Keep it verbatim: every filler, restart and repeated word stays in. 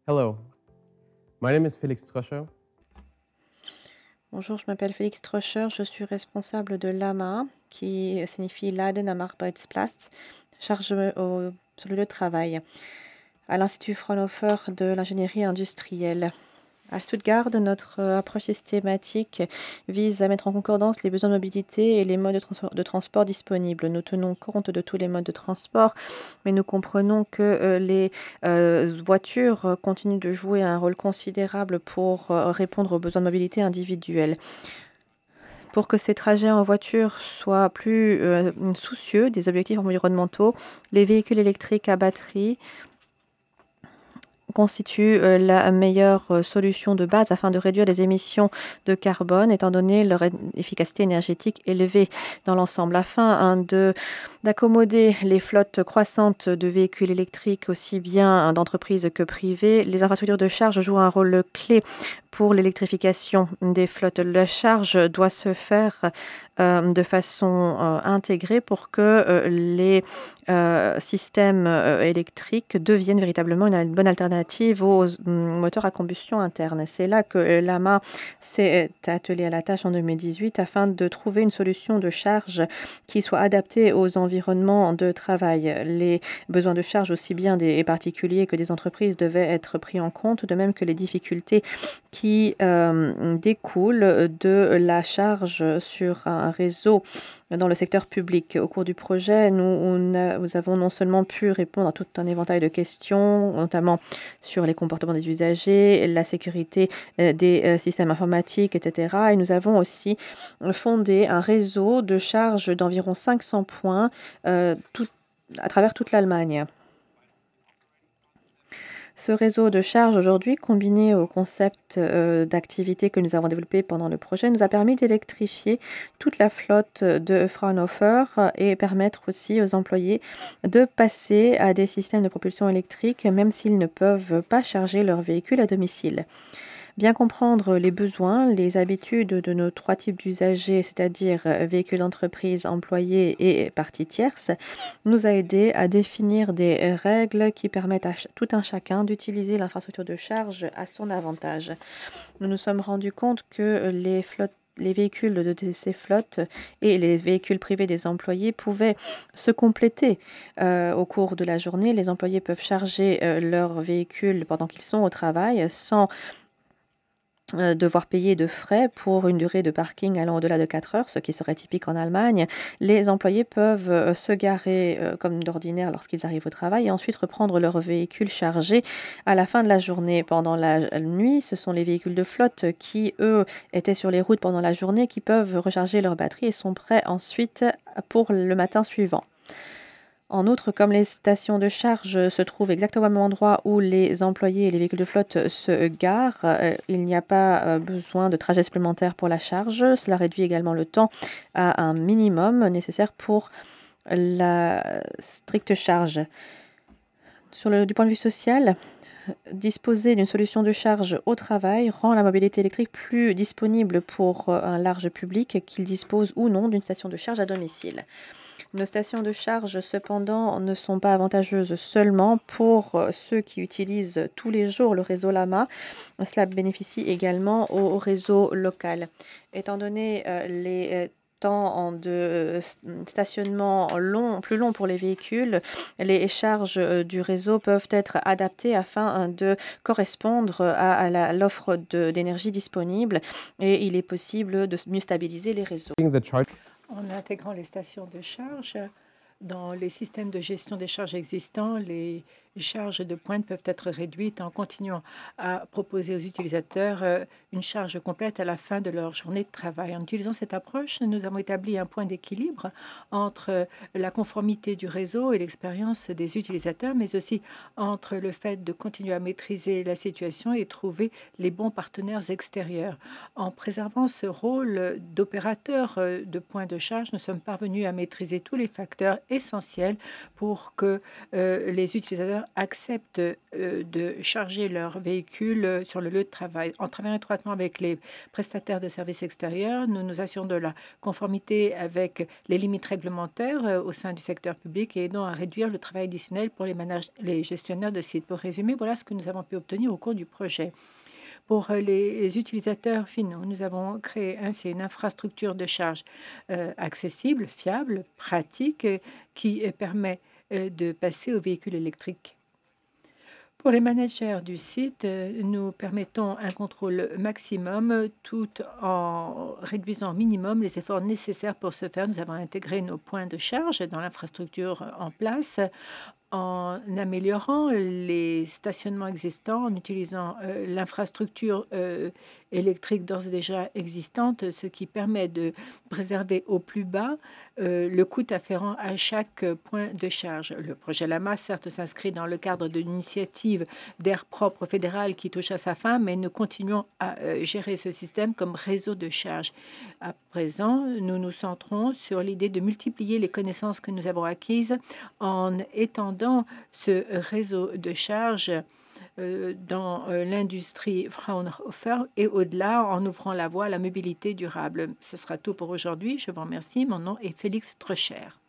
Hello, my name is Felix Troscher. Bonjour, je m'appelle Félix Troscher, je suis responsable de l'A M A, qui signifie Leiden am Arbeitsplatz, charge au, sur le lieu de travail, à l'Institut Fraunhofer de l'ingénierie industrielle. À Stuttgart, notre euh, approche systématique vise à mettre en concordance les besoins de mobilité et les modes de, trans- de transport disponibles. Nous tenons compte de tous les modes de transport, mais nous comprenons que euh, les euh, voitures euh, continuent de jouer un rôle considérable pour euh, répondre aux besoins de mobilité individuelle. Pour que ces trajets en voiture soient plus euh, soucieux des objectifs environnementaux, les véhicules électriques à batterie constituent euh, la meilleure euh, solution de base afin de réduire les émissions de carbone, étant donné leur é- efficacité énergétique élevée dans l'ensemble. Afin hein, de, d'accommoder les flottes croissantes de véhicules électriques, aussi bien hein, d'entreprises que privées, les infrastructures de charge jouent un rôle clé pour l'électrification des flottes. La charge doit se faire euh, de façon euh, intégrée pour que euh, les euh, systèmes euh, électriques deviennent véritablement une, une bonne alternative aux mm, moteurs à combustion interne. C'est là que euh, l'A M A s'est attelé à la tâche en deux mille dix-huit afin de trouver une solution de charge qui soit adaptée aux environnements de travail. Les besoins de charge aussi bien des particuliers que des entreprises devaient être pris en compte, de même que les difficultés qui euh, découlent de la charge sur un réseau dans le secteur public. Au cours du projet, nous, on a- nous avons non seulement pu répondre à tout un éventail de questions, notamment sur les comportements des usagers, la sécurité euh, des euh, systèmes informatiques, et cetera. Et nous avons aussi fondé un réseau de charge d'environ cinq cents points euh, tout- à travers toute l'Allemagne. Ce réseau de charge aujourd'hui, combiné au concept euh, d'activité que nous avons développé pendant le projet, nous a permis d'électrifier toute la flotte de Fraunhofer et permettre aussi aux employés de passer à des systèmes de propulsion électrique, même s'ils ne peuvent pas charger leur véhicule à domicile. Bien comprendre les besoins, les habitudes de nos trois types d'usagers, c'est-à-dire euh, véhicules d'entreprise, employés et parties tierces, nous a aidé à définir des règles qui permettent à ch- tout un chacun d'utiliser l'infrastructure de charge à son avantage. Nous nous sommes rendus compte que les flottes les véhicules de de ces flottes et les véhicules privés des employés pouvaient se compléter euh, au cours de la journée. Les employés peuvent charger euh, leur véhicule pendant qu'ils sont au travail sans euh, devoir payer de frais pour une durée de parking allant au-delà de quatre heures, ce qui serait typique en Allemagne. Les employés peuvent euh, se garer euh, comme d'ordinaire lorsqu'ils arrivent au travail et ensuite reprendre leur véhicule chargé à la fin de la journée. Pendant la la nuit, ce sont les véhicules de flotte qui, eux, étaient sur les routes pendant la journée qui peuvent recharger leur batterie et sont prêts ensuite pour le matin suivant. En outre, comme les stations de charge se trouvent exactement au même endroit où les employés et les véhicules de flotte se garent, euh, il n'y a pas euh, besoin de trajet supplémentaire pour la charge. Cela réduit également le temps à un minimum nécessaire pour la stricte charge. Sur le, du point de vue social, disposer d'une solution de charge au travail rend la mobilité électrique plus disponible pour euh, un large public, qu'il dispose ou non d'une station de charge à domicile. Nos stations de charge, cependant, ne sont pas avantageuses seulement pour euh, ceux qui utilisent tous les jours le réseau Lama. Cela bénéficie également au réseau local. Étant donné euh, les euh, temps en de euh, s- stationnement long, plus longs pour les véhicules, les charges euh, du réseau peuvent être adaptées afin euh, de correspondre à, à la- l'offre de- d'énergie disponible et il est possible de mieux stabiliser les réseaux. The charge. En intégrant les stations de charge dans les systèmes de gestion des charges existants, les charges de pointe peuvent être réduites en continuant à proposer aux utilisateurs euh, une charge complète à la fin de leur journée de travail. En utilisant cette approche, nous avons établi un point d'équilibre entre la conformité du réseau et l'expérience des utilisateurs, mais aussi entre le fait de continuer à maîtriser la situation et trouver les bons partenaires extérieurs. En préservant ce rôle d'opérateur euh, de point de charge, nous sommes parvenus à maîtriser tous les facteurs essentiel pour que euh, les utilisateurs acceptent euh, de charger leur véhicule euh, sur le lieu de travail. En travaillant étroitement avec les prestataires de services extérieurs, nous nous assurons de la conformité avec les limites réglementaires euh, au sein du secteur public et aidons à réduire le travail additionnel pour les, manag- les gestionnaires de sites. Pour résumer, voilà ce que nous avons pu obtenir au cours du projet. Pour euh, les utilisateurs finaux, nous avons créé ainsi une infrastructure de charge euh, accessible, fiable, pratique, euh, qui euh, permet euh, de passer aux véhicules électriques. Pour les managers du site, euh, nous permettons un contrôle maximum euh, tout en réduisant au minimum les efforts nécessaires pour ce faire. Nous avons intégré nos points de charge dans l'infrastructure euh, en place en améliorant les stationnements existants, en utilisant euh, l'infrastructure euh, électrique d'ores et déjà existante, ce qui permet de préserver au plus bas euh, le coût afférent à chaque euh, point de charge. Le projet Lama, certes, s'inscrit dans le cadre d'une initiative d'air propre fédérale qui touche à sa fin, mais nous continuons à euh, gérer ce système comme réseau de charge. À présent, nous nous centrons sur l'idée de multiplier les connaissances que nous avons acquises en étendant ce réseau de charge euh, dans euh, l'industrie Fraunhofer et au-delà en ouvrant la voie à la mobilité durable. Ce sera tout pour aujourd'hui. Je vous remercie. Mon nom est Félix Trocher.